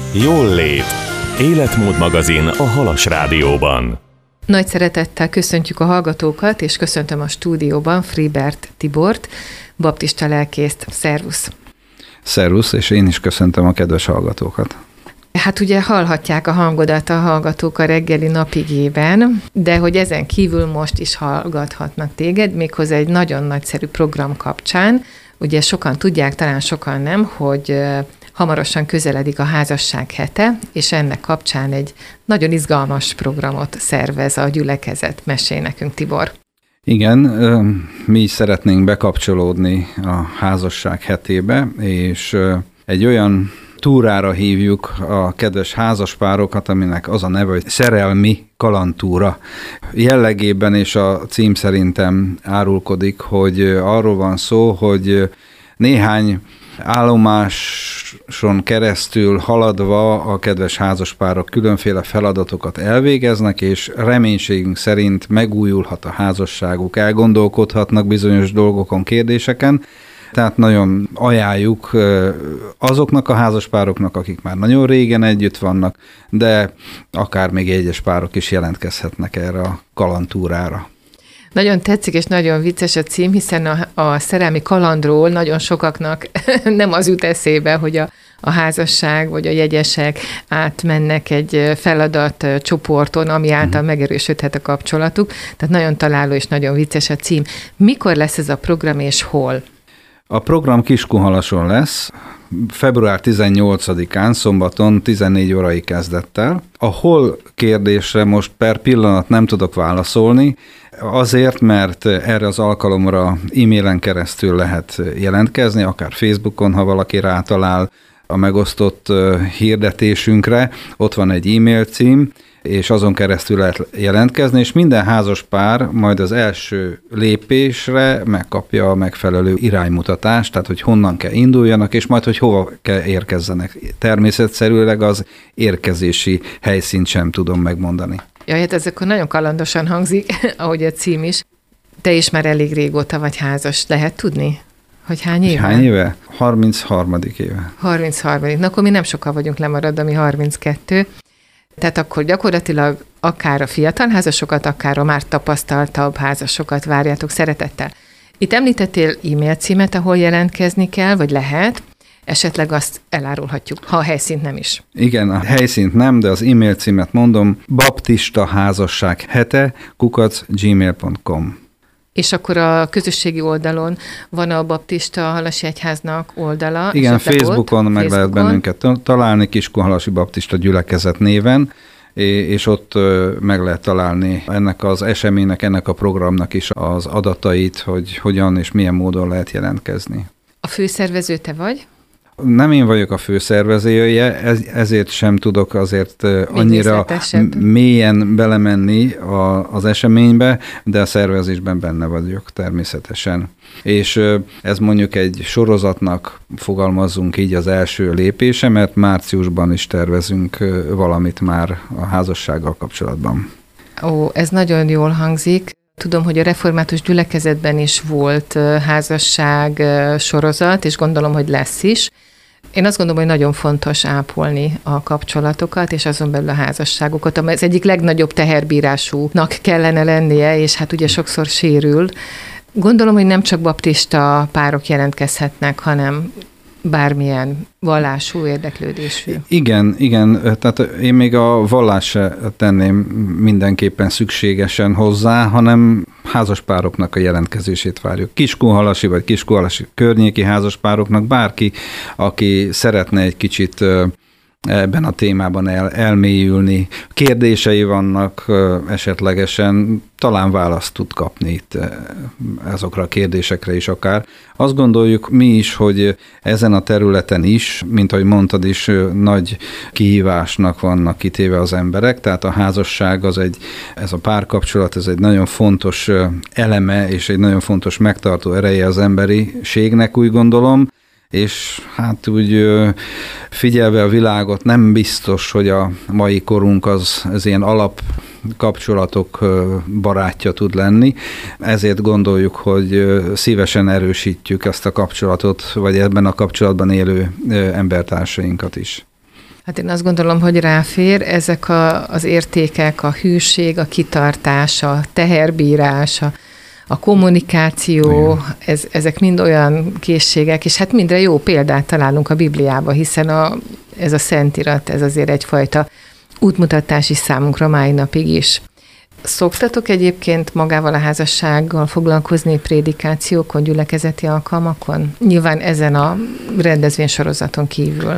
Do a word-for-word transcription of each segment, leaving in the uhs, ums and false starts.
Jól lét. Életmód magazin a Halas Rádióban. Nagy szeretettel köszöntjük a hallgatókat, és köszöntöm a stúdióban Fribert Tibort, baptista lelkészt. Szervusz! Szervusz, és én is köszöntöm a kedves hallgatókat. Hát ugye hallhatják a hangodat a hallgatók a reggeli napigében, de hogy ezen kívül most is hallgathatnak téged, méghozzá egy nagyon nagyszerű program kapcsán. Ugye sokan tudják, talán sokan nem, hogy hamarosan közeledik a házasság hete, és ennek kapcsán egy nagyon izgalmas programot szervez a gyülekezet. Mesélj nekünk, Tibor. Igen, mi is szeretnénk bekapcsolódni a házasság hetébe, és egy olyan túrára hívjuk a kedves házaspárokat, aminek az a neve, hogy szerelmi kalandtúra. Jellegében és a cím szerintem árulkodik, hogy arról van szó, hogy néhány állomáson keresztül haladva a kedves házaspárok különféle feladatokat elvégeznek, és reménységünk szerint megújulhat a házasságuk, elgondolkodhatnak bizonyos dolgokon, kérdéseken. Tehát nagyon ajánljuk azoknak a házaspároknak, akik már nagyon régen együtt vannak, de akár még egyes párok is jelentkezhetnek erre a kalandtúrára. Nagyon tetszik, és nagyon vicces a cím, hiszen a, a szerelmi kalandról nagyon sokaknak nem az jut eszébe, hogy a, a házasság vagy a jegyesek átmennek egy feladat csoporton, ami által megerősödhet a kapcsolatuk. Tehát nagyon találó és nagyon vicces a cím. Mikor lesz ez a program, és hol? A program Kiskunhalason lesz, február tizennyolcadikán, szombaton tizennégy órai kezdettel. A hol kérdésre most per pillanat nem tudok válaszolni, azért, mert erre az alkalomra e-mailen keresztül lehet jelentkezni, akár Facebookon, ha valaki rátalál a megosztott hirdetésünkre, ott van egy e-mail cím, és azon keresztül lehet jelentkezni, és minden házas pár majd az első lépésre megkapja a megfelelő iránymutatást, tehát hogy honnan kell induljanak, és majd hogy hova kell érkezzenek. Természetszerűleg az érkezési helyszínt sem tudom megmondani. Jaj, hát ez akkor nagyon kalandosan hangzik, ahogy a cím is. Te is már elég régóta vagy házas, lehet tudni? Hogy hány éve? Hány éve? harmincharmadik éve. harmincharmadik Na akkor mi nem sokkal vagyunk lemaradva, mi harminckettő Tehát akkor gyakorlatilag akár a fiatal házasokat, akár a már tapasztaltabb házasokat várjátok szeretettel. Itt említettél e-mail címet, ahol jelentkezni kell, vagy lehet, esetleg azt elárulhatjuk, ha a helyszínt nem is. Igen, a helyszínt nem, de az e-mail címet mondom, baptistaházasság hete kukac gmail pont com. És akkor a közösségi oldalon van a Baptista Halasi Egyháznak oldala. Igen, Facebookon ott, meg Facebookon. Lehet bennünket találni, Kiskunhalasi Baptista Gyülekezet néven, és ott meg lehet találni ennek az eseménynek, ennek a programnak is az adatait, hogy hogyan és milyen módon lehet jelentkezni. A főszervező te vagy? Nem én vagyok a főszervezője, ez, ezért sem tudok azért annyira mélyen belemenni a, az eseménybe, de a szervezésben benne vagyok természetesen. És ez mondjuk egy sorozatnak fogalmazzunk így az első lépése, mert márciusban is tervezünk valamit már a házassággal kapcsolatban. Ó, ez nagyon jól hangzik. Tudom, hogy a református gyülekezetben is volt házasság sorozat, és gondolom, hogy lesz is. Én azt gondolom, hogy nagyon fontos ápolni a kapcsolatokat, és azon belül a házasságokat, amely az egyik legnagyobb teherbírásúnak kellene lennie, és hát ugye sokszor sérül. Gondolom, hogy nem csak baptista párok jelentkezhetnek, hanem bármilyen vallású, érdeklődésű. Igen, igen, tehát én még a vallás se tenném mindenképpen szükségesen hozzá, hanem házaspároknak a jelentkezését várjuk. Kiskunhalasi vagy Kiskunhalasi környéki házaspároknak, bárki, aki szeretne egy kicsit ebben a témában el, elmélyülni. Kérdései vannak esetlegesen, talán választ tud kapni itt azokra a kérdésekre is akár. Azt gondoljuk mi is, hogy ezen a területen is, mint ahogy mondtad is, nagy kihívásnak vannak kitéve az emberek, tehát a házasság az egy, ez a párkapcsolat, ez egy nagyon fontos eleme, és egy nagyon fontos megtartó ereje az emberiségnek, úgy gondolom, és hát úgy figyelve a világot nem biztos, hogy a mai korunk az, az ilyen alapkapcsolatok barátja tud lenni, ezért gondoljuk, hogy szívesen erősítjük ezt a kapcsolatot, vagy ebben a kapcsolatban élő embertársainkat is. Hát én azt gondolom, hogy ráfér ezek a, az értékek, a hűség, a kitartás, a teherbírás, a, a kommunikáció, ez, ezek mind olyan készségek, és hát mindre jó példát találunk a Bibliában, hiszen a, ez a Szentirat, ez azért egyfajta útmutatás is számunkra mai napig is. Szoktatok egyébként magával a házassággal foglalkozni prédikációkon, gyülekezeti alkalmakon? Nyilván ezen a rendezvénysorozaton kívül.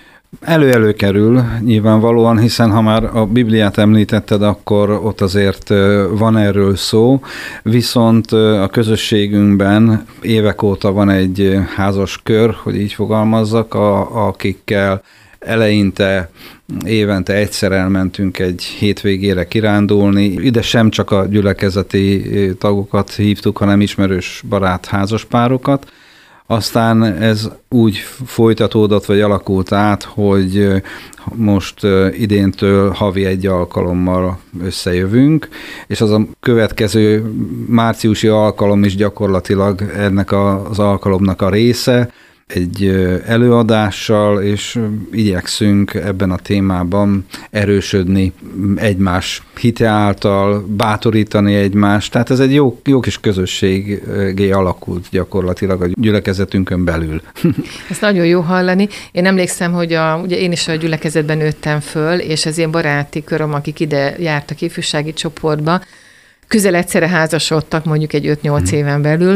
Elő-elő kerül nyilvánvalóan, hiszen ha már a Bibliát említetted, akkor ott azért van erről szó, viszont a közösségünkben évek óta van egy házas kör, hogy így fogalmazzak, a, akikkel eleinte évente egyszer elmentünk egy hétvégére kirándulni. Ide sem csak a gyülekezeti tagokat hívtuk, hanem ismerős barát házaspárokat. Aztán ez úgy folytatódott, vagy alakult át, hogy most idéntől havi egy alkalommal összejövünk, és az a következő márciusi alkalom is gyakorlatilag ennek az alkalomnak a része, egy előadással, és igyekszünk ebben a témában erősödni egymás hite által, bátorítani egymást. Tehát ez egy jó, jó kis közösségé alakult gyakorlatilag a gyülekezetünkön belül. Ez nagyon jó hallani. Én emlékszem, hogy a, ugye én is a gyülekezetben nőttem föl, és az én baráti köröm, akik ide jártak ifjúsági csoportba, közel egyszerre házasodtak, mondjuk egy öt-nyolc hmm. éven belül,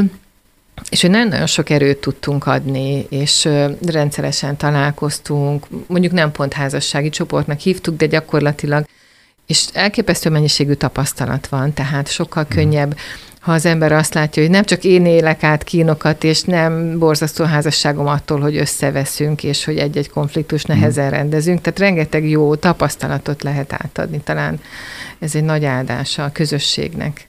és hogy nagyon-nagyon sok erőt tudtunk adni, és rendszeresen találkoztunk, mondjuk nem pont házassági csoportnak hívtuk, de gyakorlatilag, és elképesztő mennyiségű tapasztalat van, tehát sokkal könnyebb, ha az ember azt látja, hogy nem csak én élek át kínokat, és nem borzasztó házasságom attól, hogy összeveszünk, és hogy egy-egy konfliktus nehezen rendezünk, tehát rengeteg jó tapasztalatot lehet átadni, talán ez egy nagy áldása a közösségnek.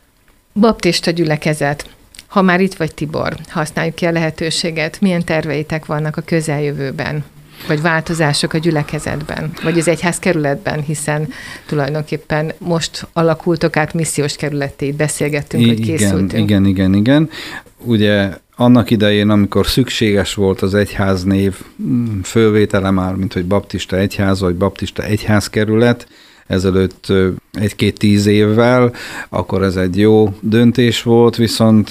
Baptista gyülekezet. Ha már itt vagy, Tibor, használjuk ki a lehetőséget, milyen terveitek vannak a közeljövőben, vagy változások a gyülekezetben, vagy az egyházkerületben, hiszen tulajdonképpen most alakultok át missziós kerületté, itt beszélgettünk, igen, hogy készültünk. Igen, igen, igen. Ugye annak idején, amikor szükséges volt az egyháznév fölvétele már, mint hogy baptista egyház, vagy baptista egyházkerület, ezelőtt egy-két tíz évvel, akkor ez egy jó döntés volt, viszont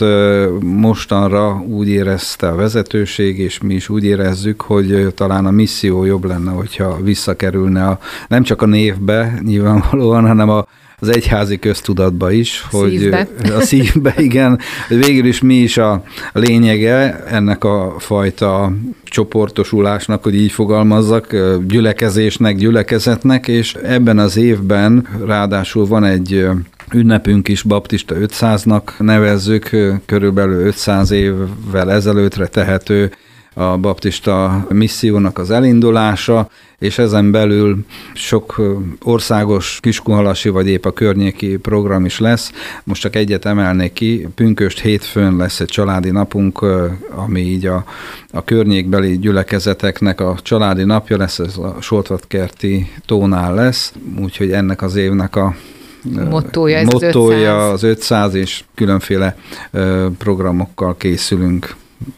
mostanra úgy érezte a vezetőség, és mi is úgy érezzük, hogy talán a misszió jobb lenne, hogyha visszakerülne a, nem csak a névbe nyilvánvalóan, hanem a az egyházi köztudatba is, hogy szívbe. a szívbe, igen, végül is mi is a lényege ennek a fajta csoportosulásnak, hogy így fogalmazzak, gyülekezésnek, gyülekezetnek, és ebben az évben ráadásul van egy ünnepünk is, baptista ötszáznak nevezzük, körülbelül ötszáz évvel ezelőttre tehető a baptista missziónak az elindulása, és ezen belül sok országos kiskunhalasi vagy épp a környéki program is lesz. Most csak egyet emelnék ki, pünkösd hétfőn lesz egy családi napunk, ami így a, a környékbeli gyülekezeteknek a családi napja lesz, ez a Soltvatkerti tónál lesz, úgyhogy ennek az évnek a mottója, ez mottója az az ötszáz, és különféle programokkal készülünk.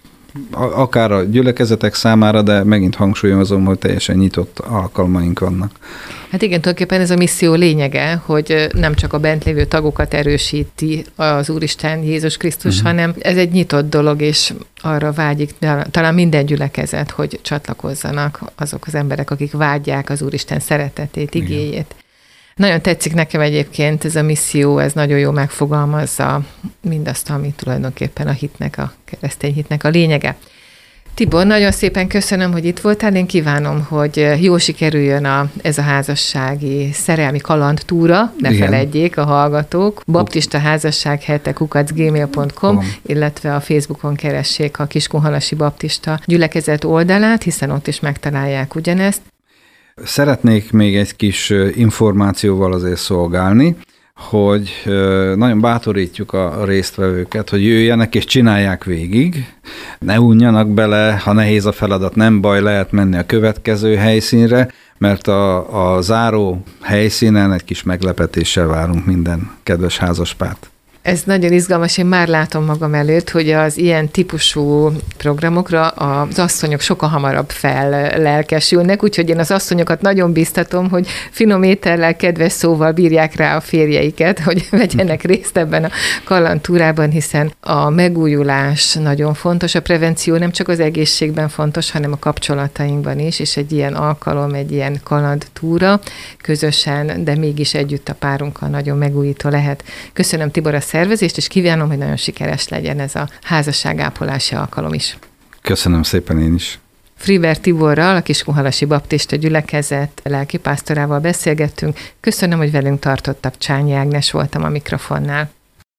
Akár a gyülekezetek számára, de megint hangsúlyozom, hogy teljesen nyitott alkalmaink vannak. Hát igen, tulajdonképpen ez a misszió lényege, hogy nem csak a bent lévő tagokat erősíti az Úristen Jézus Krisztus, uh-huh. hanem ez egy nyitott dolog, és arra vágyik talán minden gyülekezet, hogy csatlakozzanak azok az emberek, akik vágyják az Úristen szeretetét, igéjét. Igen. Nagyon tetszik nekem egyébként ez a misszió, ez nagyon jól megfogalmazza mindazt, ami tulajdonképpen a hitnek, a keresztény hitnek a lényege. Tibor, nagyon szépen köszönöm, hogy itt voltál. Én kívánom, hogy jól sikerüljön a, ez a házassági szerelmi kalandtúra, ne Igen. feledjék a hallgatók. Baptista házasság hete kukac gmail pont com, illetve a Facebookon keressék a Kiskunhalasi Baptista gyülekezet oldalát, hiszen ott is megtalálják ugyanezt. Szeretnék még egy kis információval azért szolgálni, hogy nagyon bátorítjuk a résztvevőket, hogy jöjjenek és csinálják végig, ne unjanak bele, ha nehéz a feladat, nem baj, lehet menni a következő helyszínre, mert a, a záró helyszínen egy kis meglepetéssel várunk minden kedves házaspárt. Ez nagyon izgalmas, én már látom magam előtt, hogy az ilyen típusú programokra az asszonyok sokkal hamarabb fellelkesülnek, úgyhogy én az asszonyokat nagyon biztatom, hogy finom étellel, kedves szóval bírják rá a férjeiket, hogy vegyenek részt ebben a kalandtúrában, hiszen a megújulás nagyon fontos, a prevenció nem csak az egészségben fontos, hanem a kapcsolatainkban is, és egy ilyen alkalom, egy ilyen kalandtúra közösen, de mégis együtt a párunkkal nagyon megújító lehet. Köszönöm, Tibor, a szervezést, és kívánom, hogy nagyon sikeres legyen ez a házasságápolási alkalom is. Köszönöm szépen én is. Friber Tiborral, a Kiskunhalasi Baptista Gyülekezet lelkipásztorával beszélgettünk. Köszönöm, hogy velünk tartottak. Csányi Ágnes voltam a mikrofonnál.